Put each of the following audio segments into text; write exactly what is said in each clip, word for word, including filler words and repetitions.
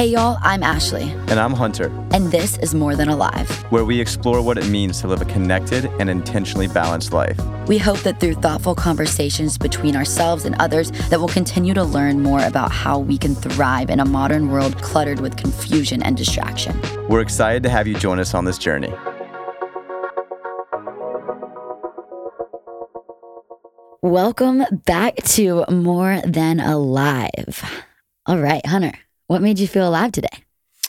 Hey y'all, I'm Ashley. And I'm Hunter. And this is More Than Alive, where we explore what it means to live a connected and intentionally balanced life. We hope that through thoughtful conversations between ourselves and others, that we'll continue to learn more about how we can thrive in a modern world cluttered with confusion and distraction. We're excited to have you join us on this journey. Welcome back to More Than Alive. All right, Hunter, what made you feel alive today?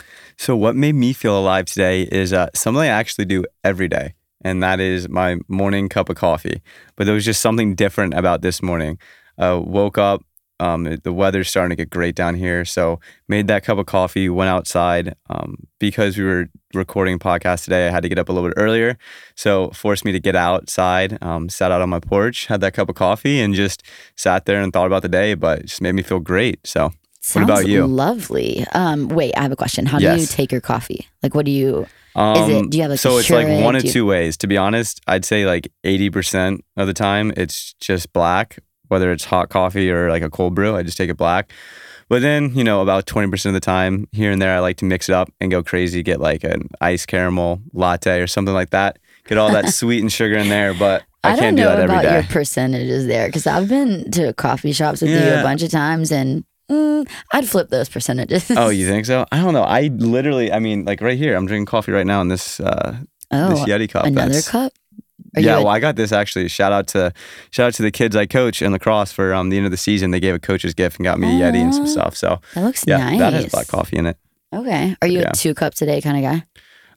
So what made me feel alive today is uh, something I actually do every day, and that is my morning cup of coffee. But there was just something different about this morning. Uh, woke up, um, the weather's starting to get great down here, so made that cup of coffee, went outside. Um, because we were recording a podcast today, I had to get up a little bit earlier, so it forced me to get outside, um, sat out on my porch, had that cup of coffee, and just sat there and thought about the day, but it just made me feel great, so... Sounds what about you? Lovely. Um, wait, I have a question. How yes. do you take your coffee? Like, what do you, um, is it, do you have like So a it's like one of you... two ways. To be honest, I'd say like eighty percent of the time it's just black, whether it's hot coffee or like a cold brew, I just take it black. But then, you know, about twenty percent of the time here and there, I like to mix it up and go crazy, get like an iced caramel latte or something like that. Get all that sweet and sugar in there, but I, I can't do that every day. I don't know about your percentages there, because I've been to coffee shops with yeah. you a bunch of times and Mm, I'd flip those percentages. Oh, you think so? I don't know. I literally, I mean, like right here, I'm drinking coffee right now in this uh, oh, this Yeti cup. Another That's, cup? Are yeah, a- well, I got this actually. Shout out to shout out to the kids I coach in lacrosse for um, the end of the season. They gave a coach's gift and got me a Yeti and some stuff. So that looks yeah, nice. that has black coffee in it. Okay. Are you yeah. a two cups a day kind of guy?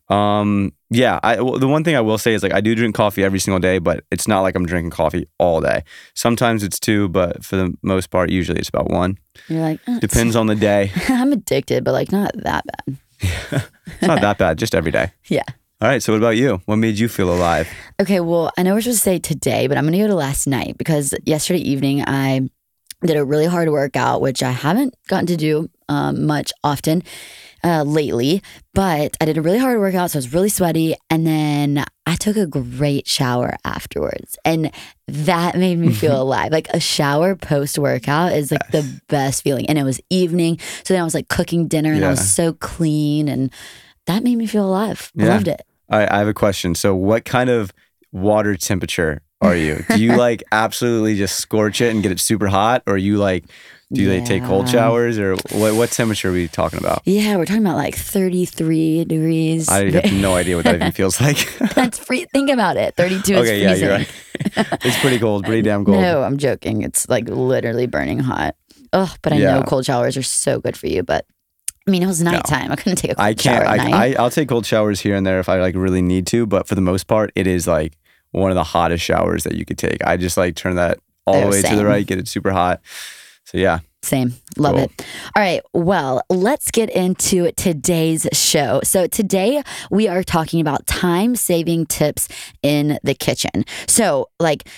Um, yeah, I, well, the one thing I will say is like I do drink coffee every single day, but it's not like I'm drinking coffee all day. Sometimes it's two, but for the most part, usually it's about one. You're like, oh, depends on the day. I'm addicted, but like not that bad. Yeah, it's not that bad, just every day. Yeah. All right, so what about you? What made you feel alive? Okay, well, I know we're supposed to say today, but I'm going to go to last night because yesterday evening I did a really hard workout, which I haven't gotten to do um, much often. Uh, lately, but I did a really hard workout, so I was really sweaty, and then I took a great shower afterwards, and that made me feel alive. Like a shower post-workout is like yes. the best feeling, and it was evening, so then I was like cooking dinner, and yeah. I was so clean, and that made me feel alive. I yeah. loved it. I, I have a question. So what kind of water temperature are you? Do you like absolutely just scorch it and get it super hot, or are you like... Do yeah. they take cold showers, or what, what temperature are we talking about? Yeah, we're talking about like thirty-three degrees. I have no idea what that even feels like. That's free. Think about it. thirty-two okay, is freezing. Yeah, you're right. It's pretty cold, pretty damn cold. No, I'm joking. It's like literally burning hot. Ugh, but I yeah. know cold showers are so good for you, but I mean, it was nighttime. No. I couldn't take a cold I can't, shower at I, night. I, I'll take cold showers here and there if I like really need to, but for the most part, it is like one of the hottest showers that you could take. I just like turn that all They're the way same. to the right, get it super hot. So yeah. Same. Love cool. it. All right. Well, let's get into today's show. So today we are talking about time-saving tips in the kitchen. So like,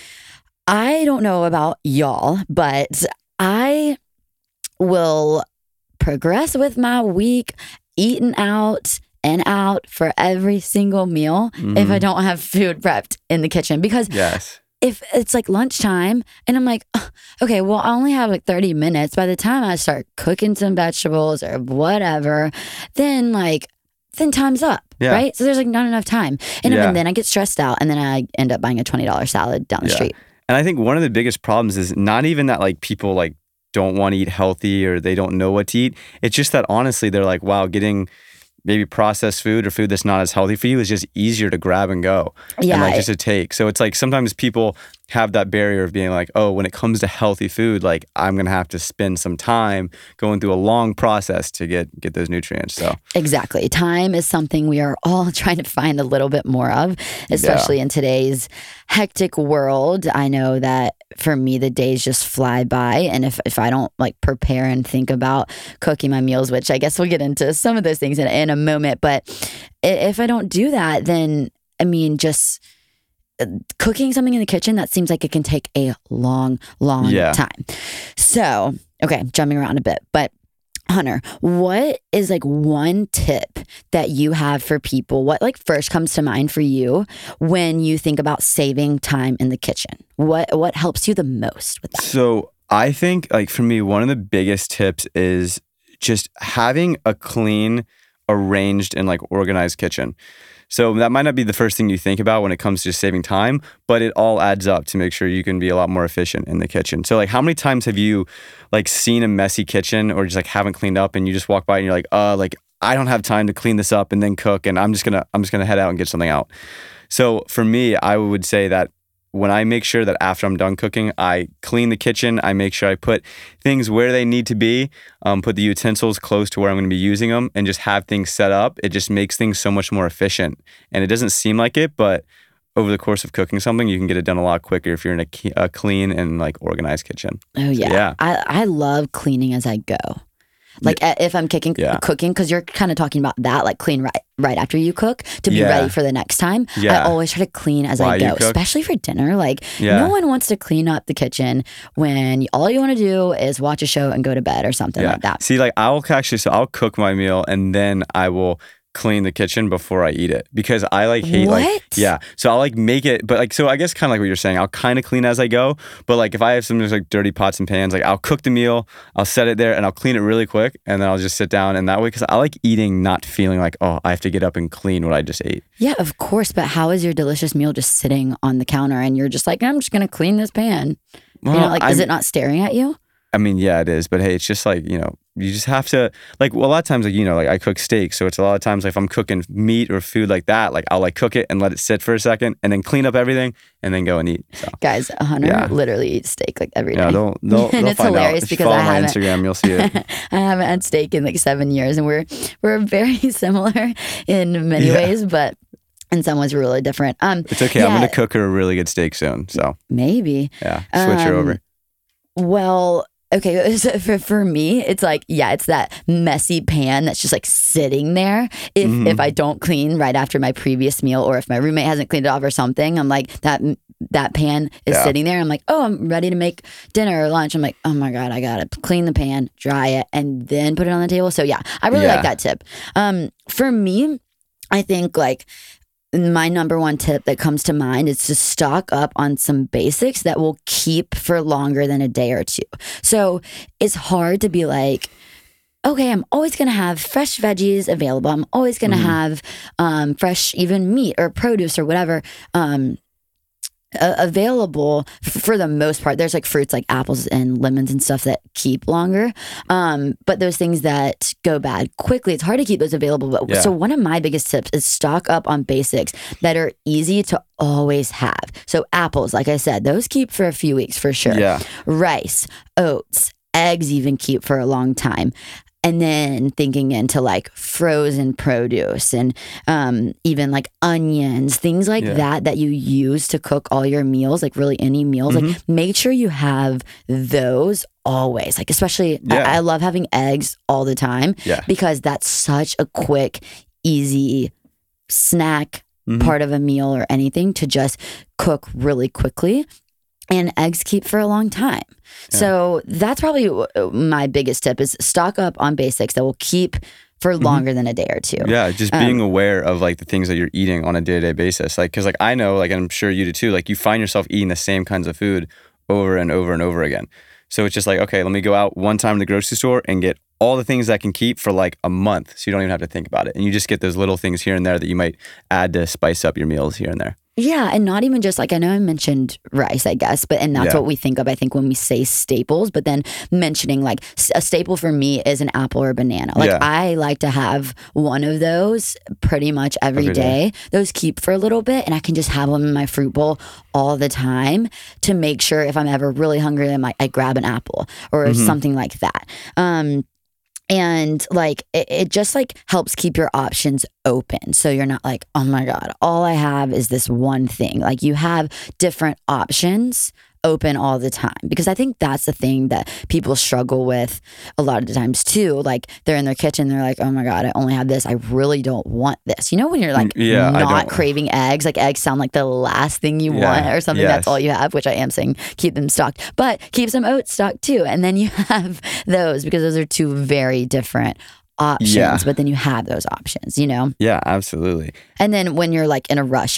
I don't know about y'all, but I will progress with my week eating out and out for every single meal mm-hmm. if I don't have food prepped in the kitchen. Because yes. if it's like lunchtime and I'm like, oh, okay, well, I only have like thirty minutes. By the time I start cooking some vegetables or whatever, then like, then time's up, yeah. right? So there's like not enough time. And yeah. even then I get stressed out and then I end up buying a twenty dollars salad down the yeah. street. And I think one of the biggest problems is not even that like people like don't want to eat healthy or they don't know what to eat. It's just that honestly, they're like, wow, getting maybe processed food or food that's not as healthy for you is just easier to grab and go. Yeah. And like just to take. So it's like sometimes people have that barrier of being like, oh, when it comes to healthy food, like I'm going to have to spend some time going through a long process to get, get those nutrients. So exactly. Time is something we are all trying to find a little bit more of, especially yeah. in today's hectic world. I know that for me, the days just fly by. And if, if I don't like prepare and think about cooking my meals, which I guess we'll get into some of those things in, in a moment. But if I don't do that, then I mean, just cooking something in the kitchen, that seems like it can take a long, long yeah. time. So, okay, jumping around a bit, but Hunter, what is like one tip that you have for people? What like first comes to mind for you when you think about saving time in the kitchen? What what helps you the most with that? So I think like for me, one of the biggest tips is just having a clean, arranged, and like organized kitchen. So that might not be the first thing you think about when it comes to just saving time, but it all adds up to make sure you can be a lot more efficient in the kitchen. So like how many times have you like seen a messy kitchen or just like haven't cleaned up and you just walk by and you're like, uh, like I don't have time to clean this up and then cook and I'm just gonna I'm just gonna head out and get something out. So for me, I would say that when I make sure that after I'm done cooking, I clean the kitchen, I make sure I put things where they need to be, um, put the utensils close to where I'm going to be using them, and just have things set up. It just makes things so much more efficient. And it doesn't seem like it, but over the course of cooking something, you can get it done a lot quicker if you're in a, ke- a clean and like organized kitchen. Oh yeah, so, yeah. I I love cleaning as I go. Like yeah. if I'm kicking, yeah. cooking, because you're kind of talking about that, like clean right right after you cook to be yeah. ready for the next time. Yeah. I always try to clean as While I go, especially for dinner. Like yeah. no one wants to clean up the kitchen when all you want to do is watch a show and go to bed or something yeah. like that. See, like I'll actually, so I'll cook my meal and then I will clean the kitchen before I eat it because I like hate what? like yeah so I'll like make it, but like so I guess kind of like what you're saying, I'll kind of clean as I go, but like if I have some just like dirty pots and pans, like I'll cook the meal, I'll set it there and I'll clean it really quick and then I'll just sit down, and that way, because I like eating not feeling like, oh, I have to get up and clean what I just ate. Yeah, of course, but how is your delicious meal just sitting on the counter and you're just like, I'm just gonna clean this pan? Well, you know, like I'm, is it not staring at you? I mean, yeah, it is, but hey, it's just like, you know, you just have to, like, well, a lot of times, like, you know, like I cook steak, so it's a lot of times, like, if I'm cooking meat or food like that, like, I'll like cook it and let it sit for a second and then clean up everything and then go and eat. So. Guys, Hunter yeah. literally eats steak like every day. Yeah, they'll, they'll, and they'll it's find hilarious out. because follow I my haven't, Instagram, you'll see it. I haven't had steak in like seven years and we're, we're very similar in many yeah. ways, but in some ways really different. Um, It's okay. yeah, I'm going to cook her a really good steak soon. So maybe. Yeah, switch um, her over. Well, okay, so for, for me, it's like, yeah, it's that messy pan that's just like sitting there. If mm-hmm. if I don't clean right after my previous meal, or if my roommate hasn't cleaned it off or something, I'm like, that that pan is yeah. sitting there. I'm like, oh, I'm ready to make dinner or lunch. I'm like, oh my God, I gotta clean the pan, dry it, and then put it on the table. So yeah, I really yeah. like that tip. Um, for me, I think like, my number one tip that comes to mind is to stock up on some basics that will keep for longer than a day or two. So it's hard to be like, okay, I'm always going to have fresh veggies available. I'm always going to mm-hmm. have um, fresh even meat or produce or whatever um, uh, available f- for the most part. There's like fruits like apples and lemons and stuff that keep longer. Um, but those things that go bad quickly, it's hard to keep those available. But yeah. So one of my biggest tips is stock up on basics that are easy to always have. So apples, like I said, those keep for a few weeks for sure. Yeah. Rice, oats, eggs even keep for a long time. And then thinking into like frozen produce and um, even like onions, things like yeah. that, that you use to cook all your meals, like really any meals, mm-hmm. like make sure you have those always. Like especially, yeah. I, I love having eggs all the time yeah. because that's such a quick, easy snack mm-hmm. part of a meal or anything to just cook really quickly. And eggs keep for a long time. Yeah. So that's probably my biggest tip is stock up on basics that will keep for longer mm-hmm. than a day or two. Yeah, just um, being aware of like the things that you're eating on a day-to-day basis. Like, because like I know, like, and I'm sure you do too, like you find yourself eating the same kinds of food over and over and over again. So it's just like, okay, let me go out one time to the grocery store and get all the things that can keep for like a month. So you don't even have to think about it. And you just get those little things here and there that you might add to spice up your meals here and there. Yeah, and not even just like, I know I mentioned rice, I guess, but and that's yeah. what we think of, I think, when we say staples, but then mentioning like a staple for me is an apple or a banana. Like yeah. I like to have one of those pretty much every, every day. day. Those keep for a little bit and I can just have them in my fruit bowl all the time to make sure if I'm ever really hungry, I might I grab an apple or mm-hmm. something like that. Um, And like, it, it just like helps keep your options open. So you're not like, oh my God, all I have is this one thing. Like you have different options open all the time, because I think that's the thing that people struggle with a lot of the times too. Like they're in their kitchen, they're like, oh my God, I only have this. I really don't want this. You know, when you're like yeah, not craving eggs, like eggs sound like the last thing you yeah, want or something. yes. That's all you have, which I am saying keep them stocked, but keep some oats stocked too. And then you have those, because those are two very different options, yeah. but then you have those options, you know? Yeah, absolutely. And then when you're like in a rush, you can just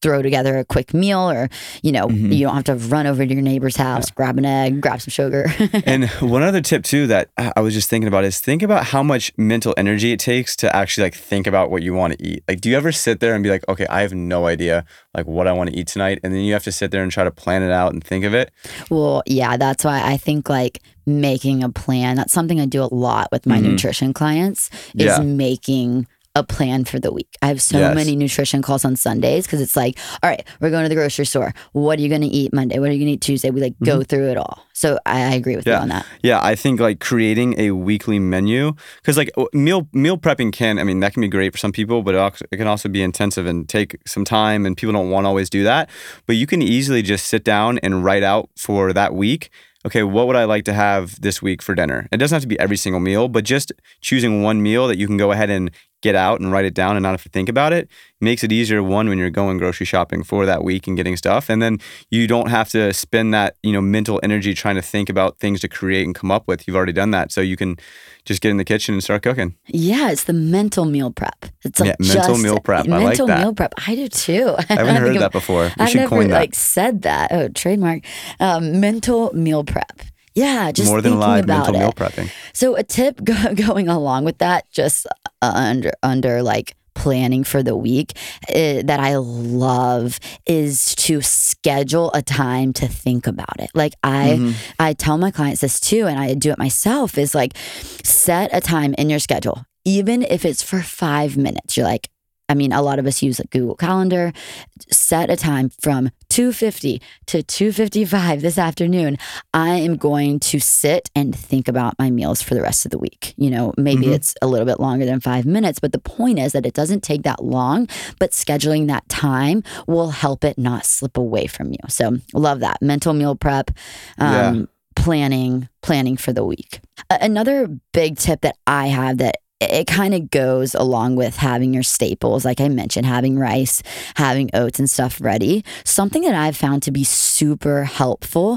throw together a quick meal, or, you know, Mhm. you don't have to run over to your neighbor's house, grab an egg, grab some sugar. And one other tip too that I I was just thinking about is think about how much mental energy it takes to actually like think about what you want to eat. Like, do you ever sit there and be like, okay, I have no idea like what I want to eat tonight, and then you have to sit there and try to plan it out and think of it? Well, yeah, that's why I think like making a plan, that's something I do a lot with my Mhm. nutrition clients, is Yeah. making a plan for the week. I have so Yes. many nutrition calls on Sundays because it's like, all right, we're going to the grocery store. What are you going to eat Monday? What are you going to eat Tuesday? We like go through it all. So I, I agree with you Yeah. on that. Yeah, I think like creating a weekly menu, because like w- meal meal prepping can, I mean, that can be great for some people, but it, al- it can also be intensive and take some time, and people don't want to always do that. But you can easily just sit down and write out for that week, okay, what would I like to have this week for dinner? It doesn't have to be every single meal, but just choosing one meal that you can go ahead and get out and write it down and not have to think about it makes it easier, one, when you're going grocery shopping for that week and getting stuff. And then you don't have to spend that, you know, mental energy trying to think about things to create and come up with. You've already done that. So you can just get in the kitchen and start cooking. Yeah, it's the mental meal prep. It's Yeah, mental meal prep. I like mental that. meal prep. I do too. I haven't heard that before. We I've should never coin that. like said that. Oh, trademark. Um, mental meal prep. Yeah, just More than thinking live about mental it. meal prepping. So a tip go- going along with that, just uh, under under like planning for the week, uh, that I love is to schedule a time to think about it. Like I Mhm. I tell my clients this too, and I do it myself, is like set a time in your schedule, even if it's for five minutes. You're like, I mean, a lot of us use like Google Calendar. Set a time from two fifty to two fifty-five this afternoon. I am going to sit and think about my meals for the rest of the week. You know, maybe Mhm. it's a little bit longer than five minutes, but the point is that it doesn't take that long, but scheduling that time will help it not slip away from you. So love that. Mental meal prep. Um, Yeah. planning, planning for the week. A- Another big tip that I have that it kind of goes along with having your staples, like I mentioned, having rice, having oats and stuff ready. Something that I've found to be super helpful,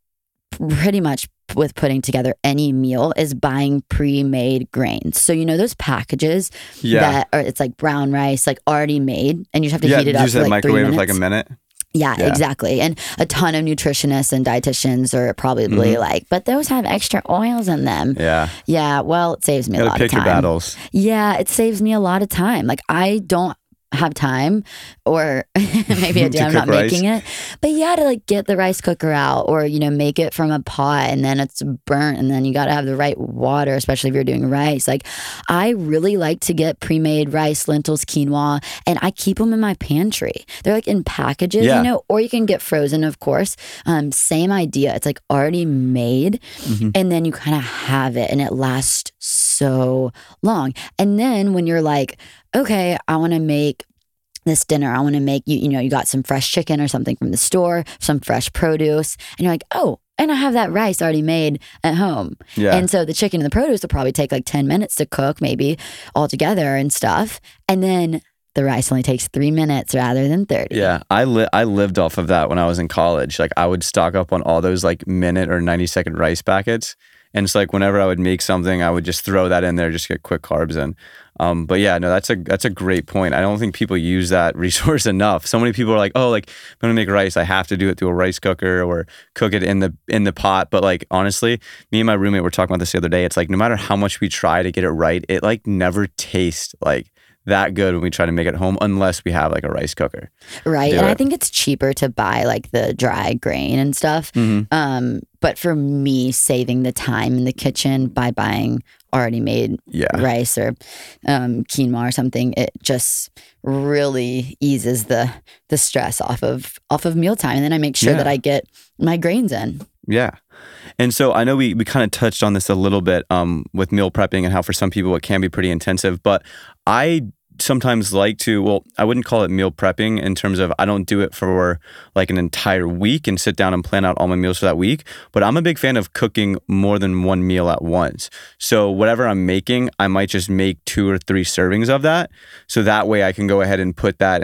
pretty much with putting together any meal, is buying pre-made grains. So you know those packages Yeah. that are, it's like brown rice, like already made, and you just have to yeah, heat it up use for that like three microwave minutes. for like a minute. Yeah, Yeah. exactly. And a ton of nutritionists and dietitians are probably Mhm. like, but those have extra oils in them. Yeah. Yeah, well, it saves me a You lot gotta of pick time. your battles. Yeah, it saves me a lot of time. Like I don't have time, or maybe I do, To I'm not cook rice. making it. But yeah, to like get the rice cooker out, or, you know, make it from a pot and then it's burnt, and then you got to have the right water, especially if you're doing rice. Like I really like to get pre-made rice, lentils, quinoa, and I keep them in my pantry. They're like in packages, Yeah. you know, or you can get frozen, of course. Um, same idea. It's like already made, Mhm. and then you kind of have it and it lasts so long. And then when you're like, okay, I want to make this dinner, I want to make you, you know, you got some fresh chicken or something from the store, some fresh produce, and you're like, oh, and I have that rice already made at home. Yeah. And so the chicken and the produce will probably take like ten minutes to cook, maybe all together and stuff. And then the rice only takes three minutes rather than thirty. Yeah, I li- I lived off of that when I was in college. Like I would stock up on all those like minute or ninety second rice packets, and it's like whenever I would make something, I would just throw that in there, just get quick carbs in. Um, but yeah, no, that's a that's a great point. I don't think people use that resource enough. So many people are like, oh, like I'm gonna make rice, I have to do it through a rice cooker or cook it in the in the pot. But like honestly, me and my roommate were talking about this the other day. It's like no matter how much we try to get it right, it like never tastes like that good when we try to make it at home unless we have like a rice cooker. Right. Do And I it. think it's cheaper to buy like the dry grain and stuff. Mhm. Um, but for me, saving the time in the kitchen by buying already made Yeah. rice or um, quinoa or something, it just really eases the the stress off of off of mealtime. And then I make sure Yeah. that I get my grains in. Yeah. And so I know we, we kind of touched on this a little bit um, with meal prepping and how for some people it can be pretty intensive, but I sometimes like to, well, I wouldn't call it meal prepping in terms of I don't do it for like an entire week and sit down and plan out all my meals for that week, but I'm a big fan of cooking more than one meal at once. So whatever I'm making, I might just make two or three servings of that. So that way I can go ahead and put that in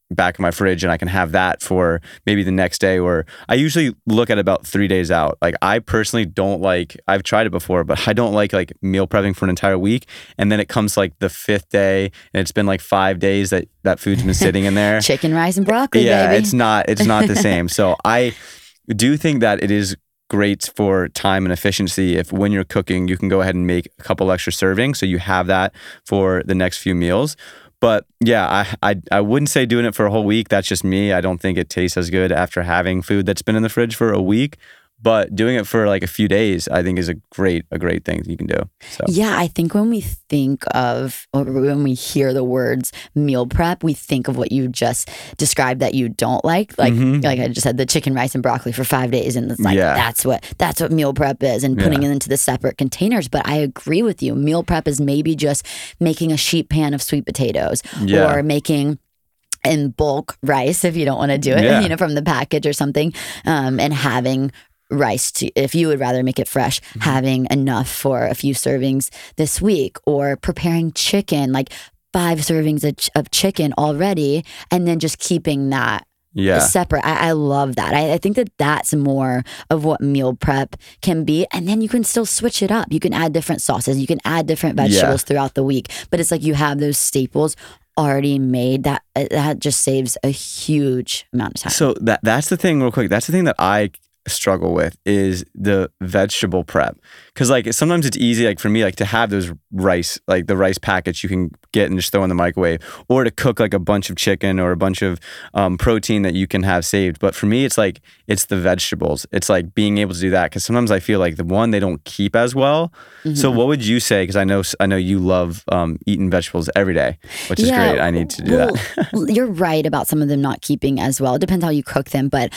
back in my fridge and I can have that for maybe the next day. Or I usually look at about three days out. Like I personally don't like, I've tried it before, but I don't like like meal prepping for an entire week. And then it comes like the fifth day and it's been like five days that that food's been sitting in there. Chicken, rice, and broccoli, yeah, baby. it's not, it's not the same. So I do think that it is great for time and efficiency if when you're cooking, you can go ahead and make a couple extra servings so you have that for the next few meals. But yeah, I, I I wouldn't say doing it for a whole week. That's just me. I don't think it tastes as good after having food that's been in the fridge for a week. But doing it for like a few days, I think is a great a great thing you can do. So yeah, I think when we think of or when we hear the words meal prep, we think of what you just described that you don't like. Like Mhm. like I just said, the chicken, rice, and broccoli for five days, and it's like Yeah. that's what that's what meal prep is, and putting Yeah. it into the separate containers. But I agree with you. Meal prep is maybe just making a sheet pan of sweet potatoes, Yeah. or making in bulk rice if you don't want to do it, Yeah. you know, from the package or something, um, and having rice to, if you would rather make it fresh, Mm-hmm. having enough for a few servings this week, or preparing chicken, like five servings of, ch- of chicken already, and then just keeping that yeah. separate. I, I love that. I, I think that that's more of what meal prep can be. And then you can still switch it up. You can add different sauces. You can add different vegetables throughout the week. But it's like you have those staples already made. That that just saves a huge amount of time. So that that's the thing real quick. That's the thing that I struggle with is the vegetable prep. Cause like sometimes it's easy, like for me, like to have those rice, like the rice packets you can get and just throw in the microwave, or to cook like a bunch of chicken or a bunch of um, protein that you can have saved. But for me, it's like, it's the vegetables. It's like being able to do that. Cause sometimes I feel like the one, they don't keep as well. Mm-hmm. So what would you say? Cause I know, I know you love um, eating vegetables every day, which is Yeah, great. I need to do well, that. You're right about some of them not keeping as well. It depends how you cook them. But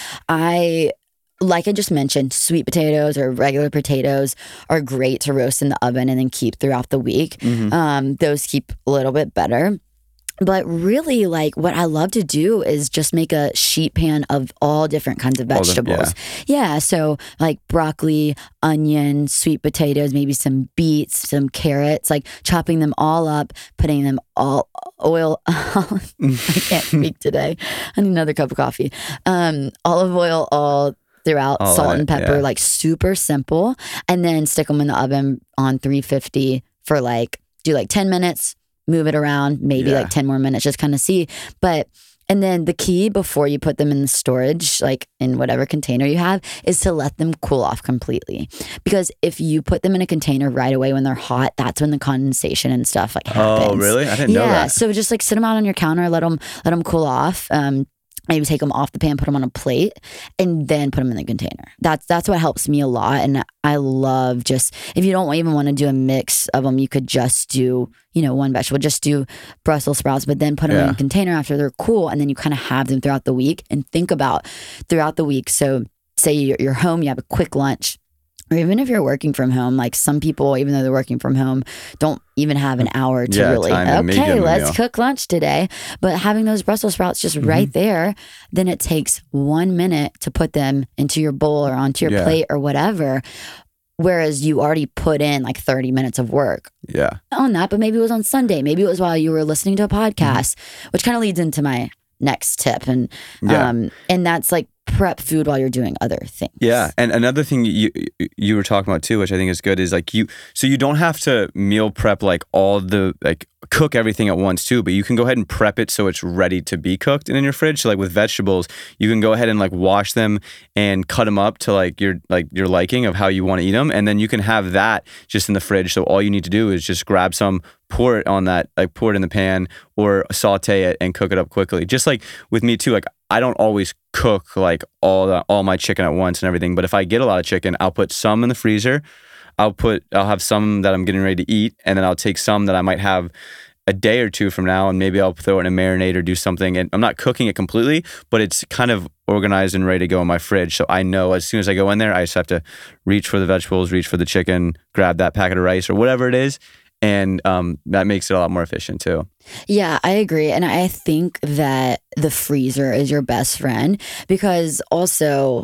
I, like I just mentioned, sweet potatoes or regular potatoes are great to roast in the oven and then keep throughout the week. Mhm. Um, those keep a little bit better. But really, like what I love to do is just make a sheet pan of all different kinds of All the- vegetables. yeah. So like broccoli, onion, sweet potatoes, maybe some beets, some carrots, like chopping them all up, putting them all oil. I can't speak today. I need another cup of coffee. Um, olive oil all throughout, All salt in it, and pepper, yeah. like super simple. And then stick them in the oven on three fifty for like, do like ten minutes, move it around, maybe Yeah. like ten more minutes, just kind of see. But, and then the key before you put them in the storage, like in whatever container you have, is to let them cool off completely. Because if you put them in a container right away when they're hot, that's when the condensation and stuff like happens. Oh, really? I didn't know Yeah. that. So just like sit them out on your counter, let them, let them cool off. Um, maybe take them off the pan, put them on a plate, and then put them in the container. That's that's what helps me a lot. And I love just, if you don't even want to do a mix of them, you could just do, you know, one vegetable, just do Brussels sprouts, but then put them in Yeah. a container after they're cool. And then you kind of have them throughout the week and think about throughout the week. So say you're, you're home, you have a quick lunch. Or even if you're working from home, like some people, even though they're working from home, don't even have an hour to Yeah, really, time to make okay, them a let's meal. cook lunch today. But having those Brussels sprouts just Mm-hmm. right there, then it takes one minute to put them into your bowl or onto your Yeah. plate or whatever. Whereas you already put in like thirty minutes of work Yeah. on that, but maybe it was on Sunday. Maybe it was while you were listening to a podcast, which kind of leads into my next tip. And, Yeah. um, and that's like prep food while you're doing other things. Yeah, and another thing you you were talking about too, which I think is good, is like you. So you don't have to meal prep like all the like cook everything at once too, but you can go ahead and prep it so it's ready to be cooked and in your fridge. So like with vegetables, you can go ahead and like wash them and cut them up to like your like your liking of how you want to eat them, and then you can have that just in the fridge. So all you need to do is just grab some, pour it on that, like pour it in the pan or saute it and cook it up quickly. Just like with me too, like I don't always cook like all the, all my chicken at once and everything, but if I get a lot of chicken, I'll put some in the freezer. I'll put I'll have some that I'm getting ready to eat, and then I'll take some that I might have a day or two from now, and maybe I'll throw it in a marinade or do something. And I'm not cooking it completely, but it's kind of organized and ready to go in my fridge. So I know as soon as I go in there, I just have to reach for the vegetables, reach for the chicken, grab that packet of rice or whatever it is. And um, that makes it a lot more efficient too. Yeah, I agree. And I think that the freezer is your best friend, because also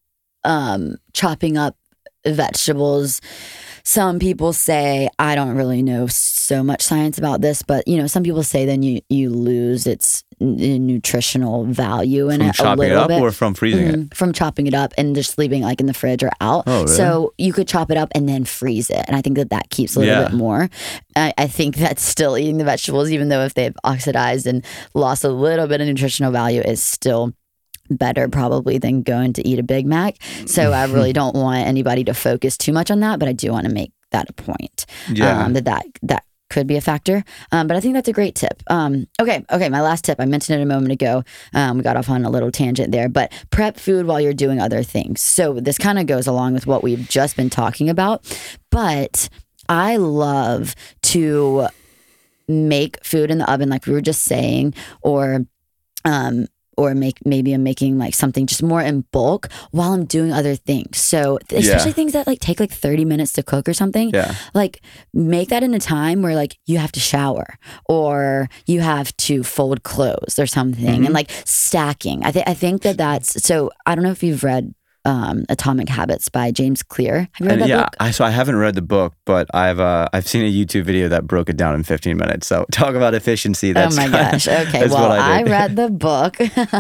um, chopping up vegetables, some people say, I don't really know so much science about this, but you know, some people say then you you lose its n- nutritional value in From it a chopping it little up bit. or from freezing it? Mhm, from chopping it up and just leaving like in the fridge or out. Oh, really? So you could chop it up and then freeze it, and I think that that keeps a little Yeah. bit more. I, I think that still eating the vegetables, even though if they've oxidized and lost a little bit of nutritional value, is still better probably than going to eat a Big Mac. So I really don't want anybody to focus too much on that, but I do want to make that a point. Yeah. Um, that that that could be a factor. Um, but I think that's a great tip. Um, okay, okay. My last tip, I mentioned it a moment ago. Um, we got off on a little tangent there, but prep food while you're doing other things. So this kind of goes along with what we've just been talking about. But I love to make food in the oven, like we were just saying, or um, or make maybe I'm making like something just more in bulk while I'm doing other things. So especially Yeah. things that like take like thirty minutes to cook or something. Yeah. Like make that in a time where like you have to shower or you have to fold clothes or something, Mm-hmm. and like stacking. I think I think that that's so. I don't know if you've read um, Atomic Habits by James Clear. Have you read And that yeah, book? I, so I haven't read the book, but I've uh, I've seen a YouTube video that broke it down in fifteen minutes. So talk about efficiency. That's oh my gosh. Okay. that's Well, what I I, did. read the book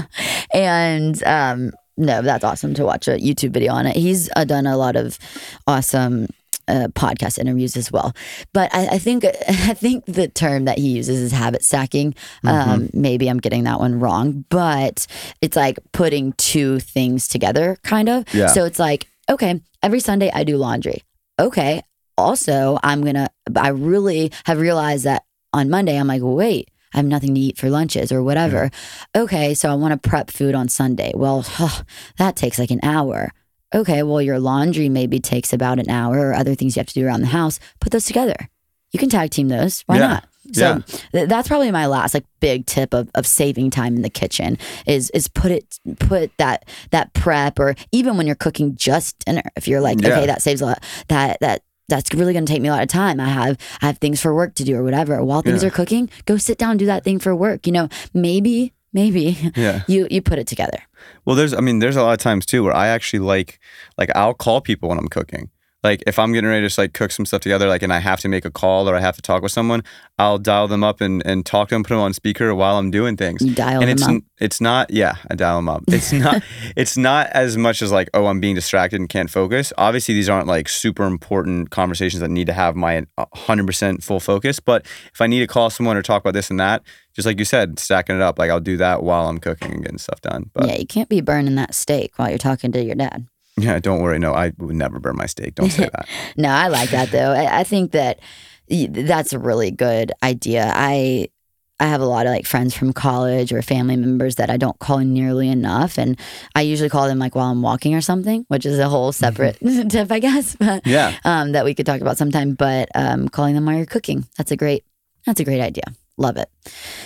and um, no, that's awesome to watch a YouTube video on it. He's uh, done a lot of awesome uh, podcast interviews as well. But I, I think I think the term that he uses is habit stacking. Um, Mm-hmm. maybe I'm getting that one wrong, but it's like putting two things together, kind of. Yeah. So it's like, okay, every Sunday I do laundry. Okay. Also, I'm gonna. I really have realized that on Monday I'm like, wait. I have nothing to eat for lunches or whatever. Okay, so I want to prep food on Sunday. Well, huh, that takes like an hour. Okay, well, your laundry maybe takes about an hour or other things you have to do around the house. Put those together. You can tag team those. Why Yeah. not? So Yeah. th- that's probably my last like big tip of, of saving time in the kitchen is is put it put that that prep, or even when you're cooking just dinner. If you're like, Yeah. okay, that saves a lot. That that that's really going to take me a lot of time. I have I have things for work to do or whatever. While things Yeah. are cooking, go sit down and do that thing for work. You know, maybe maybe Yeah. you you put it together. Well, there's, I mean, there's a lot of times too where I actually like, like I'll call people when I'm cooking. Like if I'm getting ready to just like cook some stuff together, like, and I have to make a call or I have to talk with someone, I'll dial them up and, and talk to them, put them on speaker while I'm doing things. You dial and them it's, up. n- it's not, yeah, I dial them up. It's not, it's not as much as like, oh, I'm being distracted and can't focus. Obviously these aren't like super important conversations that need to have my one hundred percent full focus. But if I need to call someone or talk about this and that, just like you said, stacking it up, like I'll do that while I'm cooking and getting stuff done. But Yeah, you can't be burning that steak while you're talking to your dad. yeah, don't worry. No, I would never burn my steak. Don't say that. No, I like that though. I, I think that y- that's a really good idea. I I have a lot of like friends from college or family members that I don't call nearly enough, and I usually call them like while I'm walking or something, which is a whole separate tip, I guess. But Yeah. um, that we could talk about sometime. But um, calling them while you're cooking, that's a great that's a great idea. Love it.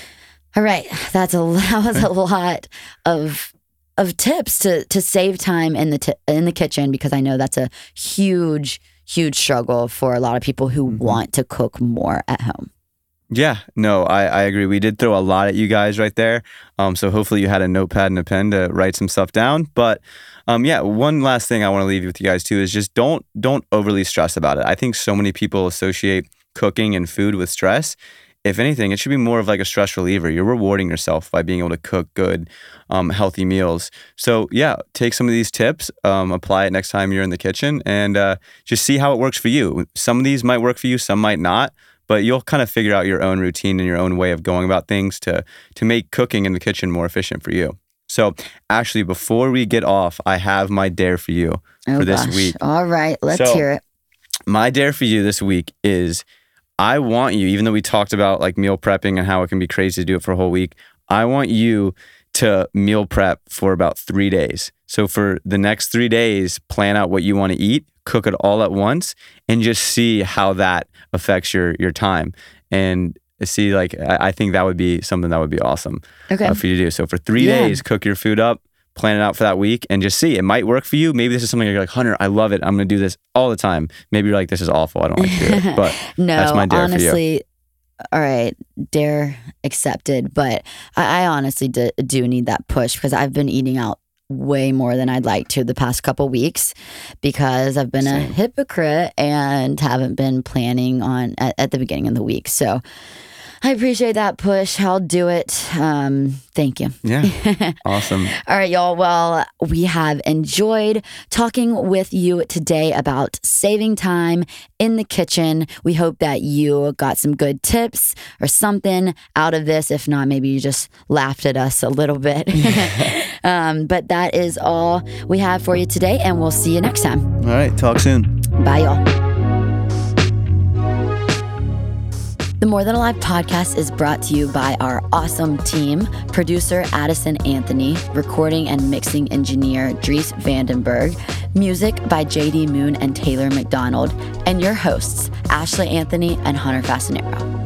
All right, that's a that was a lot of of tips to to save time in the t- in the kitchen, because I know that's a huge huge struggle for a lot of people who Mm-hmm. want to cook more at home. Yeah, no, I, I agree. We did throw a lot at you guys right there. Um, so hopefully you had a notepad and a pen to write some stuff down. But um, yeah, one last thing I want to leave with you guys too is just don't don't overly stress about it. I think so many people associate cooking and food with stress. If anything, it should be more of like a stress reliever. You're rewarding yourself by being able to cook good, um, healthy meals. So yeah, take some of these tips, um, apply it next time you're in the kitchen, and uh, just see how it works for you. Some of these might work for you, some might not, but you'll kind of figure out your own routine and your own way of going about things to to make cooking in the kitchen more efficient for you. So actually, before we get off, I have my dare for you Oh, for this gosh. week. All right, let's So- hear it. My dare for you this week is I want you, even though we talked about like meal prepping and how it can be crazy to do it for a whole week, I want you to meal prep for about three days. So for the next three days, plan out what you want to eat, cook it all at once, and just see how that affects your your time. And see, like, I, I think that would be something that would be awesome Okay. uh, for you to do. So for three Yeah. days, cook your food up, plan it out for that week, and just see. It might work for you. Maybe this is something you're like, Hunter, I love it. I'm going to do this all the time. Maybe you're like, this is awful. I don't like to do it. But No, that's my dare for you. honestly, all right, dare accepted. But I, I honestly do, do need that push, because I've been eating out way more than I'd like to the past couple weeks because I've been Same. a hypocrite and haven't been planning on at, at the beginning of the week. So I appreciate that push. I'll do it. Um, thank you. Yeah. Awesome. All right, y'all. Well, we have enjoyed talking with you today about saving time in the kitchen. We hope that you got some good tips or something out of this. If not, maybe you just laughed at us a little bit. um, but that is all we have for you today, and we'll see you next time. All right. Talk soon. Bye, y'all. The More Than Alive podcast is brought to you by our awesome team, producer Addison Anthony, recording and mixing engineer Dries Vandenberg, music by J D Moon and Taylor McDonald, and your hosts, Ashley Anthony and Hunter Fasanero.